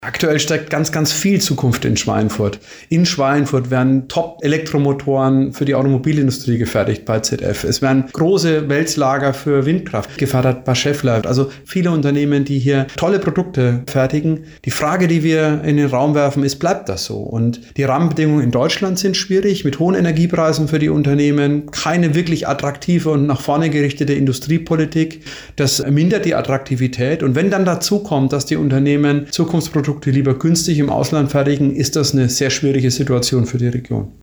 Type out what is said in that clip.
Aktuell steckt ganz, ganz viel Zukunft in Schweinfurt. In Schweinfurt werden Top-Elektromotoren für die Automobilindustrie gefertigt bei ZF. Es werden große Wälzlager für Windkraft gefördert bei Schaeffler. Also viele Unternehmen, die hier tolle Produkte fertigen. Die Frage, die wir in den Raum werfen, ist, bleibt das so? Und die Rahmenbedingungen in Deutschland sind schwierig, mit hohen Energiepreisen für die Unternehmen, keine wirklich attraktive und nach vorne gerichtete Industriepolitik. Das mindert die Attraktivität. Und wenn dann dazu kommt, dass die Unternehmen Zukunftsprodukte lieber günstig im Ausland fertigen, ist das eine sehr schwierige Situation für die Region.